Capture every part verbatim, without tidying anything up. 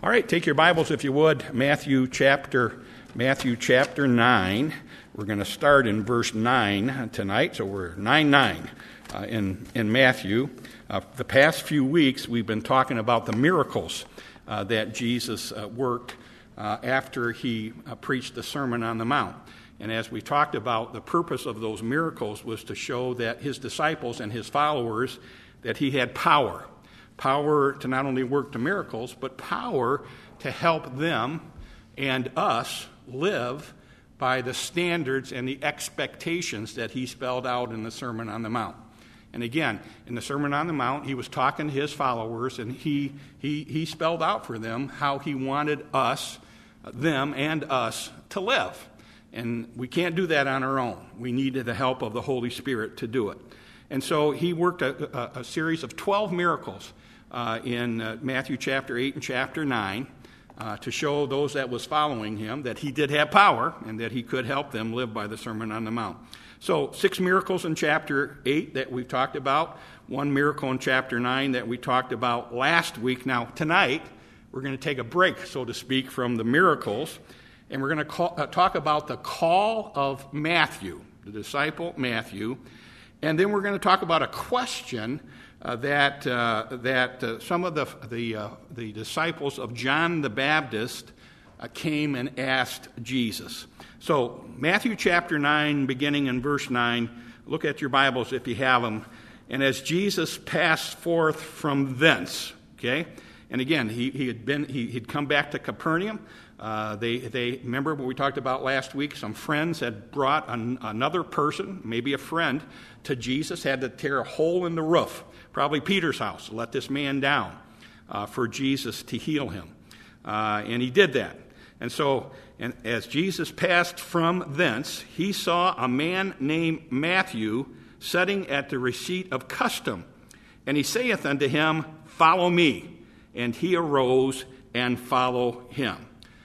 All right, take your Bibles, if you would, Matthew chapter Matthew chapter nine. We're going to start in verse nine tonight, so we're nine nine uh, in, in Matthew. Uh, the past few weeks, we've been talking about the miracles uh, that Jesus uh, worked uh, after he uh, preached the Sermon on the Mount. And as we talked about, the purpose of those miracles was to show that his disciples and his followers, that he had power. Power to not only work the miracles, but power to help them and us live by the standards and the expectations that he spelled out in the Sermon on the Mount. And again, in the Sermon on the Mount, he was talking to his followers, and he he he spelled out for them how he wanted us, them and us, to live. And we can't do that on our own. We needed the help of the Holy Spirit to do it. And so he worked a, a, a series of twelve miracles uh, in uh, Matthew chapter eight and chapter nine uh, to show those that was following him that he did have power and that he could help them live by the Sermon on the Mount. So six miracles in chapter eight that we've talked about, one miracle in chapter nine that we talked about last week. Now, tonight, we're going to take a break, so to speak, from the miracles, and we're going to call, uh, talk about the call of Matthew, the disciple Matthew. And then we're going to talk about a question uh, that uh, that uh, some of the the, uh, the disciples of John the Baptist uh, came and asked Jesus. So Matthew chapter nine, beginning in verse nine. Look at your Bibles if you have them. And as Jesus passed forth from thence, okay. And again, he he had been he he'd come back to Capernaum. Uh, they, they remember what we talked about last week. Some friends had brought an, another person, maybe a friend, to Jesus, had to tear a hole in the roof, probably Peter's house, let this man down uh, for Jesus to heal him. Uh, and he did that. And so, and as Jesus passed from thence, he saw a man named Matthew sitting at the receipt of custom. And he saith unto him, Follow me. And he arose and followed him.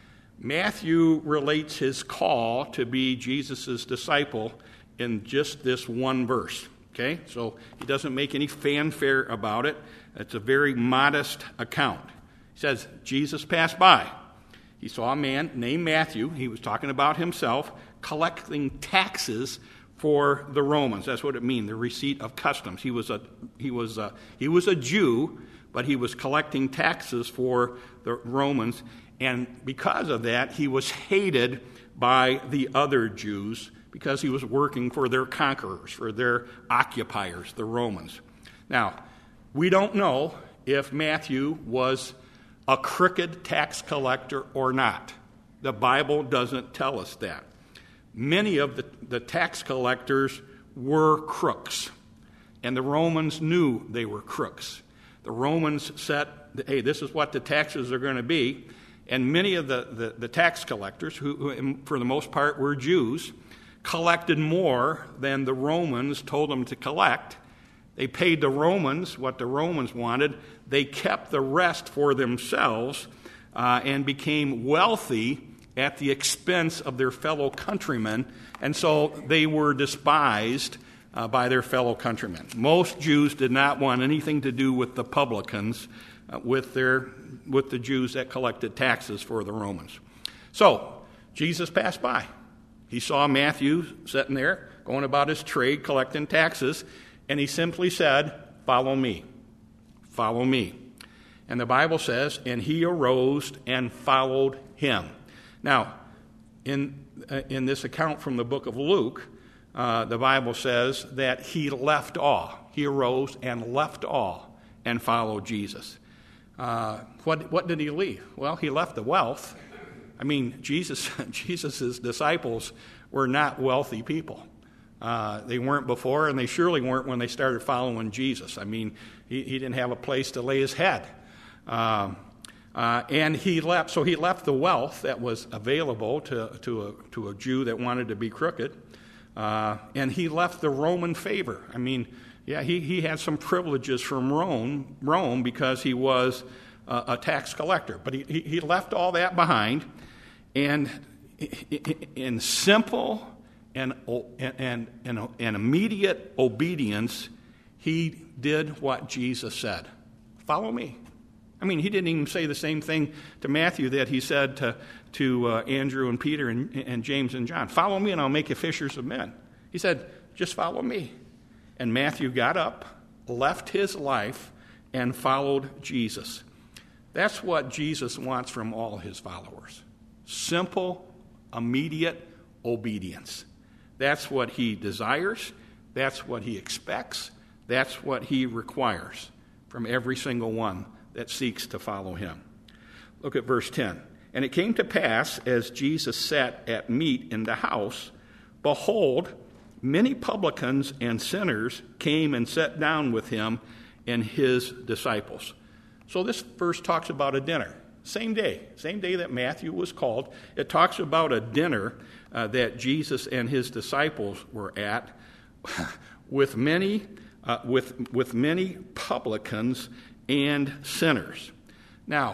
Matthew relates his call to be Jesus' disciple in just this one verse, okay? So he doesn't make any fanfare about it. It's a very modest account. He says, Jesus passed by. He saw a man named Matthew. He was talking about himself, collecting taxes for the Romans. That's what it means, the receipt of customs. He was a, he was a, he was a Jew, but he was collecting taxes for the Romans. And because of that, he was hated by the other Jews because he was working for their conquerors, for their occupiers, the Romans. Now, we don't know if Matthew was a crooked tax collector or not. The Bible doesn't tell us that. Many of the, the tax collectors were crooks, and the Romans knew they were crooks. The Romans said, hey, this is what the taxes are going to be. And many of the, the, the tax collectors, who, who for the most part were Jews, collected more than the Romans told them to collect. They paid the Romans what the Romans wanted. They kept the rest for themselves uh, and became wealthy at the expense of their fellow countrymen. And so they were despised uh, by their fellow countrymen. Most Jews did not want anything to do with the publicans, uh, with their with the Jews that collected taxes for the Romans. So, Jesus passed by. He saw Matthew sitting there, going about his trade, collecting taxes, and he simply said, Follow me. Follow me. And the Bible says, and he arose and followed him. Now, in, uh, in this account from the book of Luke, uh, the Bible says that he left all. He arose and left all and followed Jesus. Uh, what, what did he leave? Well, he left the wealth. I mean, Jesus, Jesus's disciples were not wealthy people. Uh, they weren't before, and they surely weren't when they started following Jesus. I mean, he, he didn't have a place to lay his head. Um, uh, and he left, so he left the wealth that was available to, to, a, to a Jew that wanted to be crooked, uh, and he left the Roman favor. I mean, Yeah, he, he had some privileges from Rome, Rome because he was uh, a tax collector. But he, he, he left all that behind, and in simple and, and, and, and immediate obedience, he did what Jesus said. Follow me. I mean, he didn't even say the same thing to Matthew that he said to, to uh, Andrew and Peter and, and James and John. Follow me and I'll make you fishers of men. He said, just follow me. And Matthew got up, left his life, and followed Jesus. That's what Jesus wants from all his followers. Simple, immediate obedience. That's what he desires. That's what he expects. That's what he requires from every single one that seeks to follow him. Look at verse ten. And it came to pass, as Jesus sat at meat in the house, behold, many publicans and sinners came and sat down with him and his disciples. So this verse talks about a dinner. Same day, same day that Matthew was called. It talks about a dinner uh, that Jesus and his disciples were at with many, uh, with, with many publicans and sinners. Now,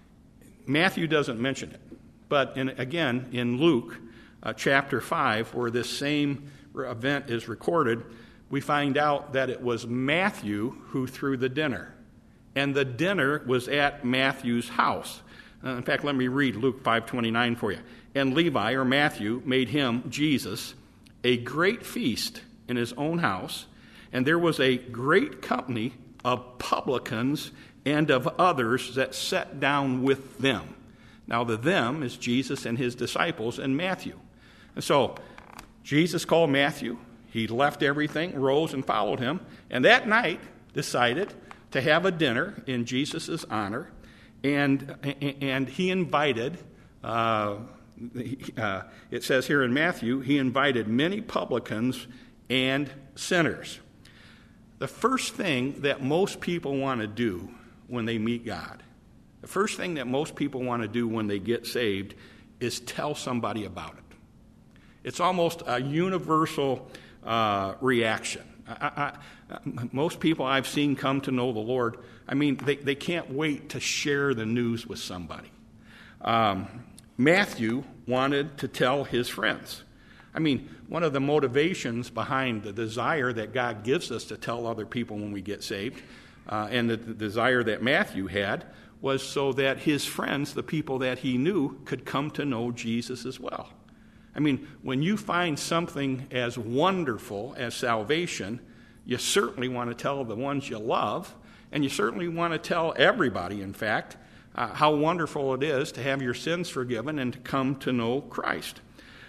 Matthew doesn't mention it, but in, again, in Luke uh, chapter five, where this same event is recorded, we find out that it was Matthew who threw the dinner. And the dinner was at Matthew's house. Uh, in fact, let me read Luke five twenty-nine for you. And Levi, or Matthew, made him, Jesus, a great feast in his own house, and there was a great company of publicans and of others that sat down with them. Now the them is Jesus and his disciples and Matthew. And so Jesus called Matthew. He left everything, rose and followed him, and that night decided to have a dinner in Jesus' honor, and and he invited, uh, uh, it says here in Matthew, he invited many publicans and sinners. The first thing that most people want to do when they meet God, the first thing that most people want to do when they get saved is tell somebody about it. It's almost a universal uh, reaction. I, I, most people I've seen come to know the Lord, I mean, they, they can't wait to share the news with somebody. Um, Matthew wanted to tell his friends. I mean, one of the motivations behind the desire that God gives us to tell other people when we get saved, uh, and the, the desire that Matthew had, was so that his friends, the people that he knew, could come to know Jesus as well. I mean, when you find something as wonderful as salvation, you certainly want to tell the ones you love, and you certainly want to tell everybody, in fact, uh, how wonderful it is to have your sins forgiven and to come to know Christ.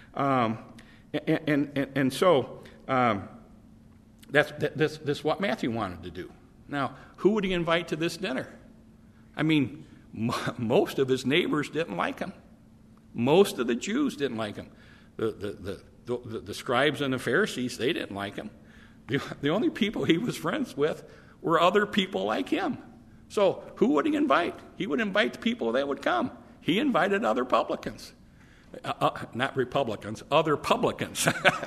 Um, and, and, and, and so um, that's, that, this, this is what Matthew wanted to do. Now, who would he invite to this dinner? I mean, m- most of his neighbors didn't like him. Most of the Jews didn't like him. The, the, the, the, the scribes and the Pharisees, they didn't like him. The, the only people he was friends with were other people like him. So who would he invite? He would invite the people that would come. He invited other publicans. Uh, uh, not Republicans, other publicans.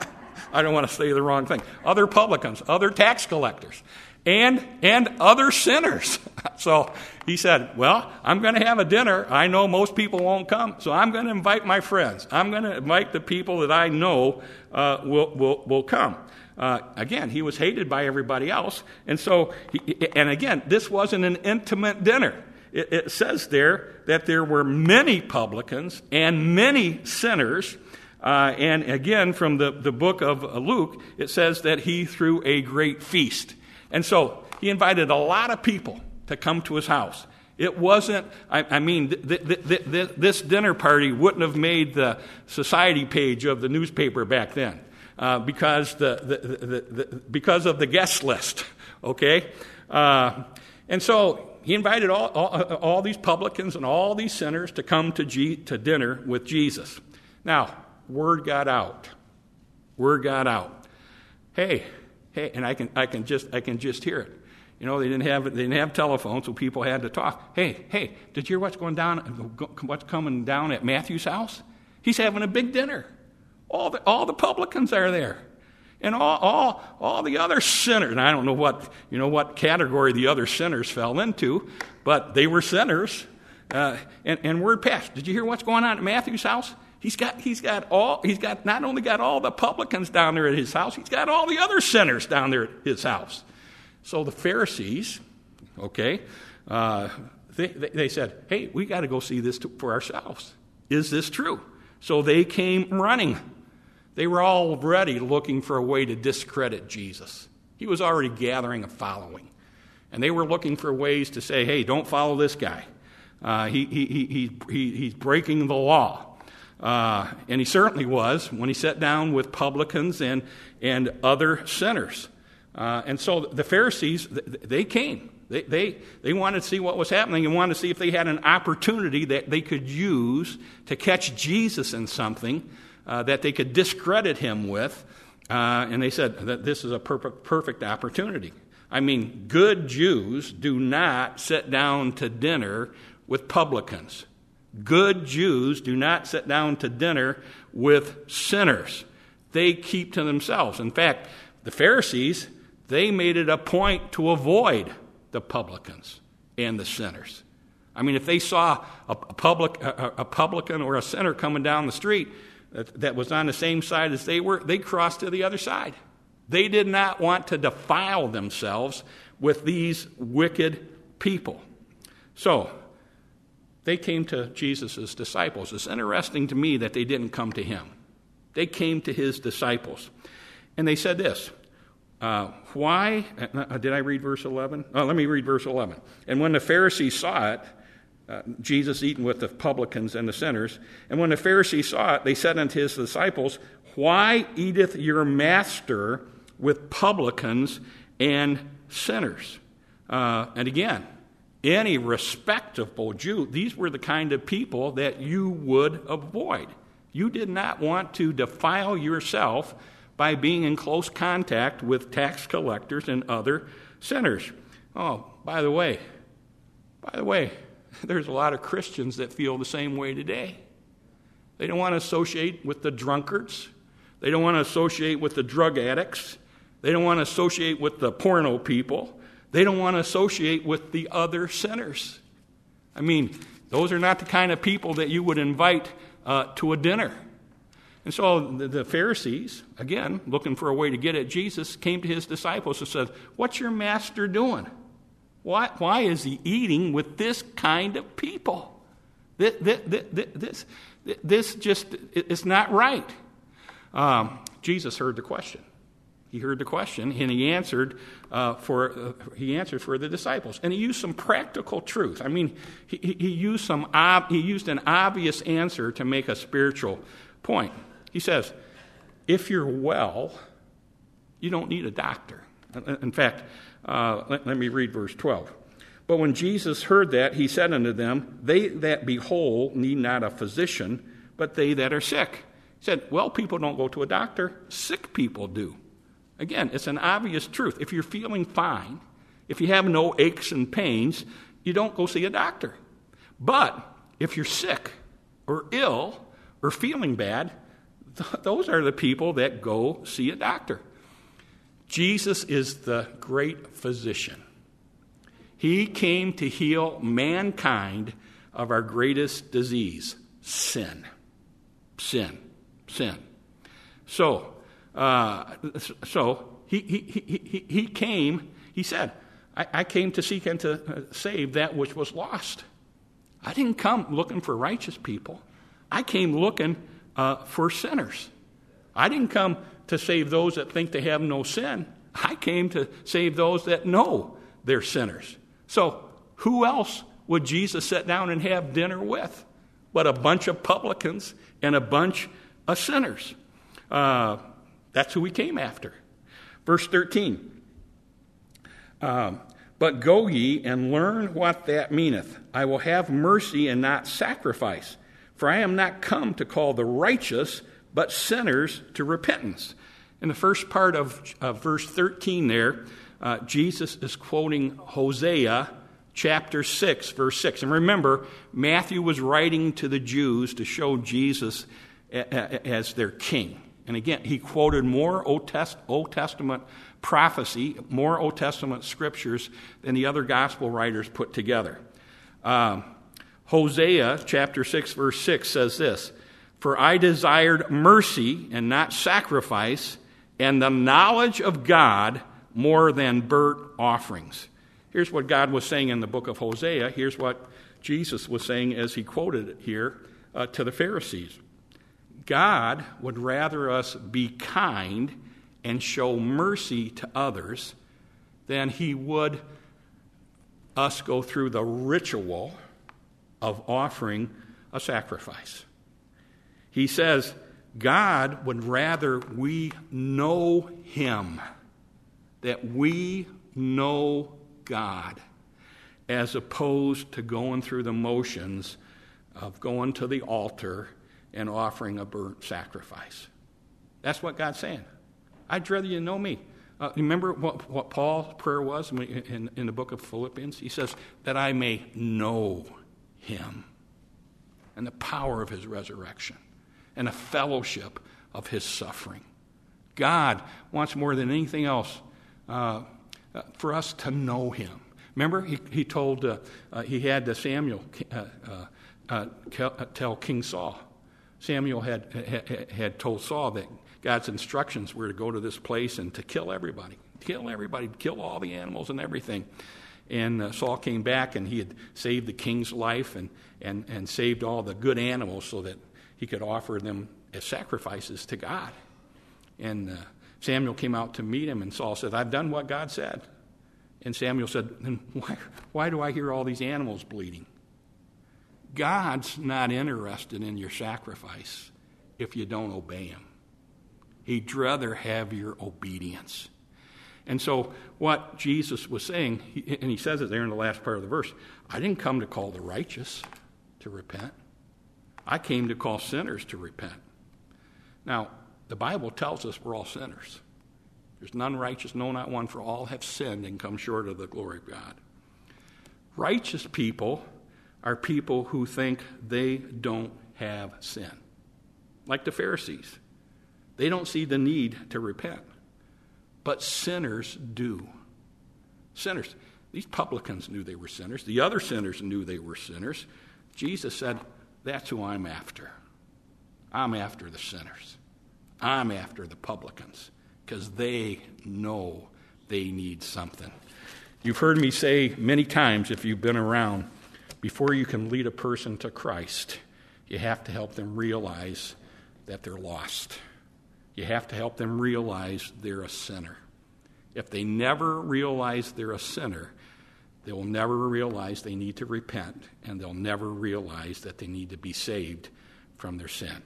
I don't want to say the wrong thing. Other publicans, other tax collectors, and and other sinners. So he said, well, I'm going to have a dinner. I know most people won't come, so I'm going to invite my friends. I'm going to invite the people that I know uh, will, will, will come. Uh, again, he was hated by everybody else. And so, he, and again, this wasn't an intimate dinner. It, it says there that there were many publicans and many sinners. Uh, and again, from the, the book of Luke, it says that he threw a great feast. And so he invited a lot of people to come to his house. It wasn't, I, I mean, th- th- th- th- this dinner party wouldn't have made the society page of the newspaper back then uh, because the, the, the, the, the because of the guest list, okay? Uh, and so he invited all, all, all these publicans and all these sinners to come to, G- to dinner with Jesus. Now, word got out. Word got out. Hey, hey, and I can I can just I can just hear it. You know, they didn't have they didn't have telephones, so people had to talk. Hey, hey, did you hear what's going down? What's coming down at Matthew's house? He's having a big dinner. All the all the publicans are there, and all all all the other sinners. And I don't know what you know what category the other sinners fell into, but they were sinners. Uh, and and word passed. Did you hear what's going on at Matthew's house? He's got he's got all he's got not only got all the publicans down there at his house, he's got all the other sinners down there at his house. So the Pharisees, okay, uh, they, they, they said, hey, we got to go see this to, for ourselves. Is this true? So they came running. They were already looking for a way to discredit Jesus. He was already gathering a following. And they were looking for ways to say, hey, don't follow this guy. Uh, he, he, he, he, he's breaking the law. Uh, and he certainly was when he sat down with publicans and, and other sinners. Uh, and so the Pharisees, they came. They, they, they wanted to see what was happening and wanted to see if they had an opportunity that they could use to catch Jesus in something uh, that they could discredit him with. Uh, and they said that this is a perfect, perfect opportunity. I mean, good Jews do not sit down to dinner with publicans. Good Jews do not sit down to dinner with sinners. They keep to themselves. In fact, the Pharisees, they made it a point to avoid the publicans and the sinners. I mean, if they saw a, public, a, a publican or a sinner coming down the street that, that was on the same side as they were, they crossed to the other side. They did not want to defile themselves with these wicked people. So, they came to Jesus' disciples. It's interesting to me that they didn't come to him. They came to his disciples. And they said this, uh, why, uh, did I read verse eleven? Oh, let me read verse eleven. And when the Pharisees saw it, uh, Jesus eating with the publicans and the sinners, and when the Pharisees saw it, they said unto his disciples, why eateth your master with publicans and sinners? Uh, and again, any respectable Jew, these were the kind of people that you would avoid. You did not want to defile yourself by being in close contact with tax collectors and other sinners. Oh, by the way, by the way, there's a lot of Christians that feel the same way today. They don't want to associate with the drunkards. They don't want to associate with the drug addicts. They don't want to associate with the porno people. They don't want to associate with the other sinners. I mean, those are not the kind of people that you would invite uh, to a dinner. And so the, the Pharisees, again, looking for a way to get at Jesus, came to his disciples and said, what's your master doing? Why, why is he eating with this kind of people? This, this, this, this just, it's not right. Um, Jesus heard the question. He heard the question, and he answered uh, for uh, he answered for the disciples, and he used some practical truth. I mean, he, he used some ob- he used an obvious answer to make a spiritual point. He says, "If you're well, you don't need a doctor." In fact, uh, let, let me read verse twelve. But when Jesus heard that, he said unto them, "They that be whole need not a physician, but they that are sick." He said, "Well, people don't go to a doctor; sick people do." Again, it's an obvious truth. If you're feeling fine, if you have no aches and pains, you don't go see a doctor. But if you're sick or ill or feeling bad, th- those are the people that go see a doctor. Jesus is the great physician. He came to heal mankind of our greatest disease, sin. Sin. Sin. So, Uh, so he, he, he, he came, he said, I, I came to seek and to uh, save that which was lost. I didn't come looking for righteous people. I came looking uh, for sinners. I didn't come to save those that think they have no sin. I came to save those that know they're sinners. So who else would Jesus sit down and have dinner with but a bunch of publicans and a bunch of sinners? Uh, That's who he came after. Verse thirteen. Um, but go ye and learn what that meaneth. I will have mercy and not sacrifice. For I am not come to call the righteous, but sinners to repentance. In the first part of, of verse thirteen there, uh, Jesus is quoting Hosea chapter six, verse six. And remember, Matthew was writing to the Jews to show Jesus a, a, as their king. And again, he quoted more Old, Test, Old Testament prophecy, more Old Testament scriptures than the other gospel writers put together. Um, Hosea chapter six, verse six says this, "For I desired mercy and not sacrifice, and the knowledge of God more than burnt offerings." Here's what God was saying in the book of Hosea. Here's what Jesus was saying as he quoted it here uh, to the Pharisees. God would rather us be kind and show mercy to others than he would us go through the ritual of offering a sacrifice. He says God would rather we know him, that we know God, as opposed to going through the motions of going to the altar and offering a burnt sacrifice. That's what God's saying. I'd rather you know me. Uh, remember what, what Paul's prayer was in, in, in the book of Philippians? He says, that I may know him and the power of his resurrection and the fellowship of his suffering. God wants more than anything else uh, uh, for us to know him. Remember, he, he told, uh, uh, he had uh, Samuel uh, uh, uh, tell King Saul. Samuel had, had had told Saul that God's instructions were to go to this place and to kill everybody, kill everybody, kill all the animals and everything. And uh, Saul came back, and he had saved the king's life and, and, and saved all the good animals so that he could offer them as sacrifices to God. And uh, Samuel came out to meet him, and Saul said, I've done what God said. And Samuel said, then why, why do I hear all these animals bleeding? God's not interested in your sacrifice if you don't obey him. He'd rather have your obedience. And so what Jesus was saying, and he says it there in the last part of the verse, I didn't come to call the righteous to repent. I came to call sinners to repent. Now, the Bible tells us we're all sinners. There's none righteous, no, not one, for all have sinned and come short of the glory of God. Righteous people are people who think they don't have sin. Like the Pharisees. They don't see the need to repent. But sinners do. Sinners. These publicans knew they were sinners. The other sinners knew they were sinners. Jesus said, that's who I'm after. I'm after the sinners. I'm after the publicans. Because they know they need something. You've heard me say many times, if you've been around, before you can lead a person to Christ, you have to help them realize that they're lost. You have to help them realize they're a sinner. If they never realize they're a sinner, they will never realize they need to repent, and they'll never realize that they need to be saved from their sin.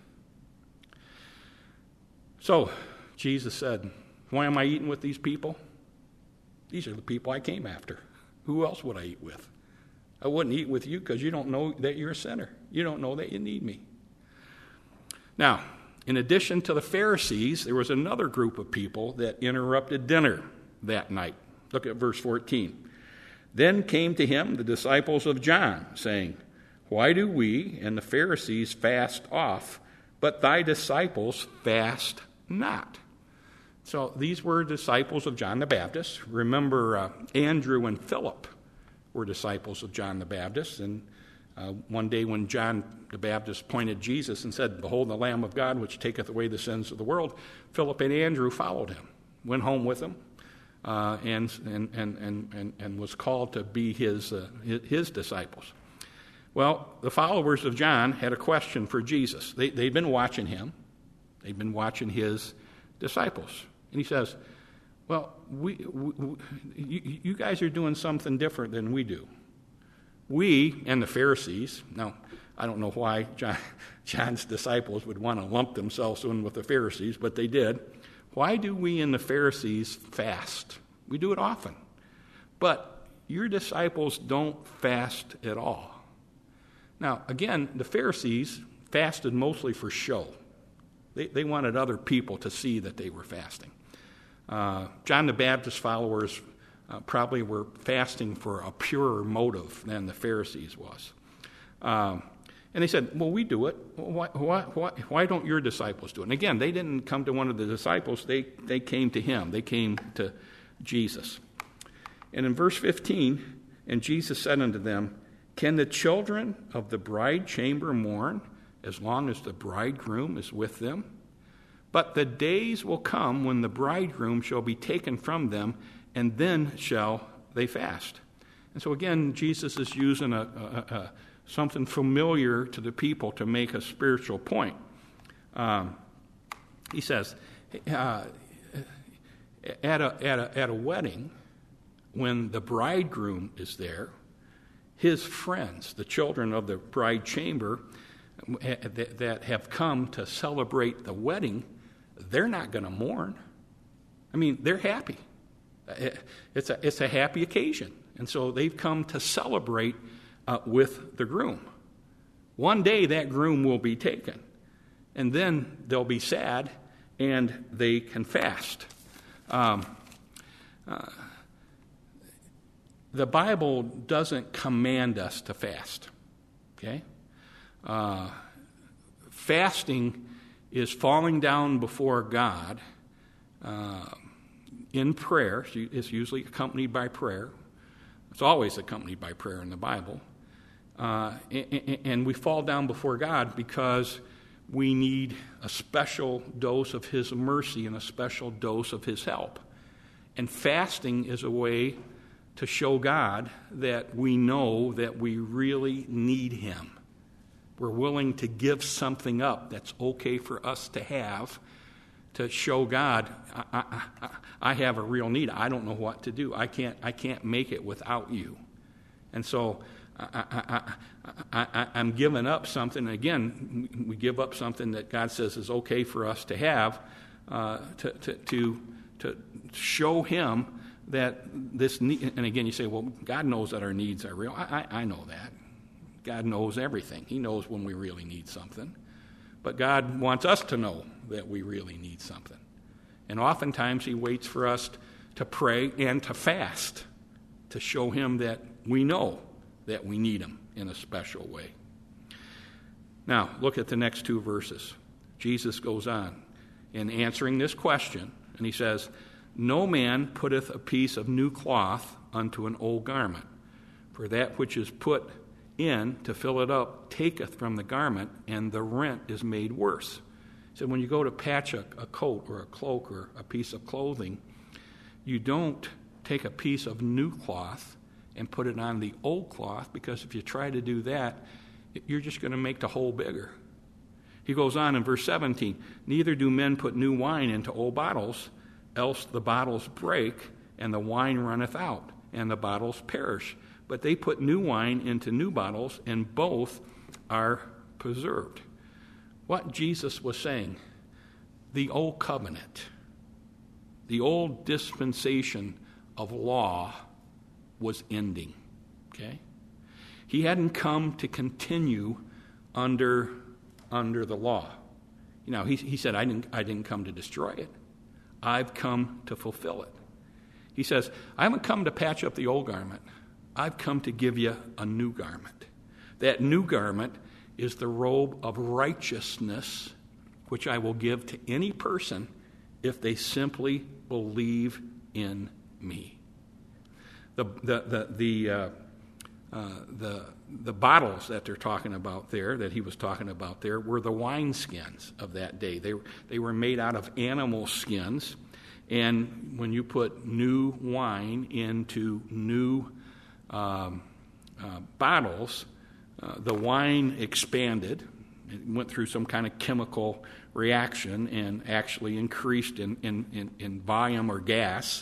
So, Jesus said, why am I eating with these people? These are the people I came after. Who else would I eat with? I wouldn't eat with you because you don't know that you're a sinner. You don't know that you need me. Now, in addition to the Pharisees, there was another group of people that interrupted dinner that night. Look at verse fourteen. Then came to him the disciples of John, saying, why do we and the Pharisees fast off, but thy disciples fast not? So these were disciples of John the Baptist. Remember, uh, Andrew and Philip were disciples of John the Baptist. And uh, one day when John the Baptist pointed Jesus and said, behold the Lamb of God, which taketh away the sins of the world, Philip and Andrew followed him, went home with him, uh, and, and, and, and, and was called to be his, uh, his disciples. Well, the followers of John had a question for Jesus. They, they'd been watching him. They'd been watching his disciples. And he says, well, we, we, we you, you guys are doing something different than we do. We and the Pharisees, now, I don't know why John, John's disciples would want to lump themselves in with the Pharisees, but they did. Why do we and the Pharisees fast? We do it often. But your disciples don't fast at all. Now, again, the Pharisees fasted mostly for show. They, they wanted other people to see that they were fasting. Uh, John the Baptist followers uh, probably were fasting for a purer motive than the Pharisees was. Um, and they said, well, we do it. Why, why, why, why don't your disciples do it? And again, they didn't come to one of the disciples. They, they came to him. They came to Jesus. And in verse fifteen, and Jesus said unto them, can the children of the bride chamber mourn as long as the bridegroom is with them? But the days will come when the bridegroom shall be taken from them, and then shall they fast. And so again, Jesus is using a, a, a something familiar to the people to make a spiritual point. Um, he says, uh, at a at a at a wedding, when the bridegroom is there, his friends, the children of the bride chamber that, that have come to celebrate the wedding, they're not going to mourn. I mean, they're happy. It's a it's a happy occasion, and so they've come to celebrate uh, with the groom. One day that groom will be taken, and then they'll be sad, and they can fast. Um, uh, the Bible doesn't command us to fast. Okay, uh, fasting is falling down before God uh, in prayer. It's usually accompanied by prayer. It's always accompanied by prayer in the Bible. Uh, and, and we fall down before God because we need a special dose of His mercy and a special dose of His help. And fasting is a way to show God that we know that we really need Him. We're willing to give something up that's okay for us to have to show God, I, I, I, I have a real need. I don't know what to do. I can't, I can't make it without you. And so I, I, I, I, I'm giving up something. Again, we give up something that God says is okay for us to have uh, to, to, to, to show Him that this need. And again, you say, well, God knows that our needs are real. I, I, I know that. God knows everything. He knows when we really need something. But God wants us to know that we really need something. And oftentimes He waits for us to pray and to fast to show Him that we know that we need Him in a special way. Now, look at the next two verses. Jesus goes on in answering this question, and He says, "No man putteth a piece of new cloth unto an old garment, for that which is put in to fill it up taketh from the garment, and the rent is made worse." So when you go to patch a, a coat or a cloak or a piece of clothing, you don't take a piece of new cloth and put it on the old cloth, because if you try to do that, you're just going to make the hole bigger. He goes on in verse seventeen, "Neither do men put new wine into old bottles, else the bottles break, and the wine runneth out, and the bottles perish. But they put new wine into new bottles, and both are preserved." What Jesus was saying, the old covenant, the old dispensation of law was ending. Okay? He hadn't come to continue under, under the law. You know, he, he said, I didn't, I didn't come to destroy it. I've come to fulfill it. He says, I haven't come to patch up the old garment. I've come to give you a new garment. That new garment is the robe of righteousness, which I will give to any person if they simply believe in me. The the the the uh, uh, the, the bottles that they're talking about there, that he was talking about there, were the wineskins of that day. They they were made out of animal skins, and when you put new wine into new Um, uh, bottles, uh, the wine expanded. It went through some kind of chemical reaction and actually increased in, in, in, in volume or gas,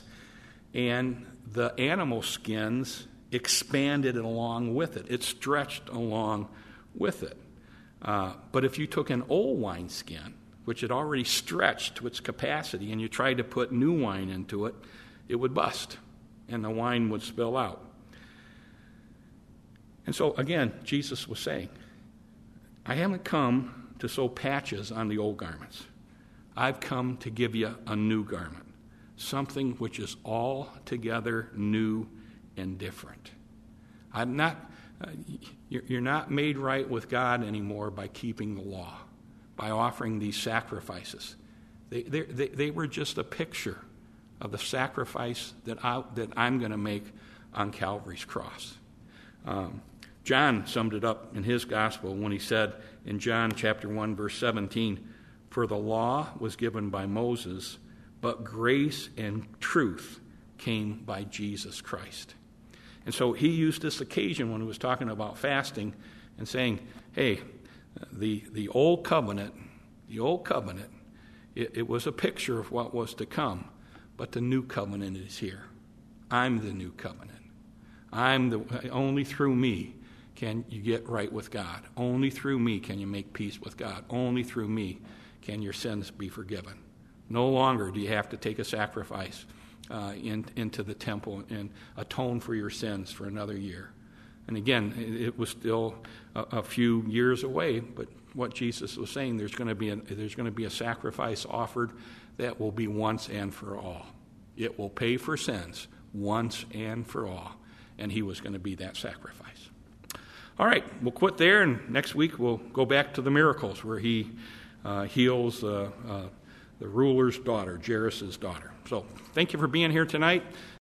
and the animal skins expanded along with it. It stretched along with it. Uh, but if you took an old wine skin, which had already stretched to its capacity, and you tried to put new wine into it, it would bust, and the wine would spill out. And so, again, Jesus was saying, I haven't come to sew patches on the old garments. I've come to give you a new garment, something which is altogether new and different. I'm not, uh, you're, you're not made right with God anymore by keeping the law, by offering these sacrifices. They, they, they, they were just a picture of the sacrifice that, I, that I'm going to make on Calvary's cross. Um, John summed it up in his gospel when he said in John chapter one, verse seventeen, "For the law was given by Moses, but grace and truth came by Jesus Christ." And so he used this occasion when he was talking about fasting and saying, hey, the, the old covenant, the old covenant, it, it was a picture of what was to come, but the new covenant is here. I'm the new covenant. I'm the, only through me can you get right with God. Only through me can you make peace with God. Only through me can your sins be forgiven. No longer do you have to take a sacrifice uh, in, into the temple and atone for your sins for another year. And again, it was still a, a few years away, but what Jesus was saying, there's going to be a, there's going to be a sacrifice offered that will be once and for all. It will pay for sins once and for all, and he was going to be that sacrifice. All right, we'll quit there, and next week we'll go back to the miracles where he uh, heals uh, uh, the ruler's daughter, Jairus' daughter. So thank you for being here tonight.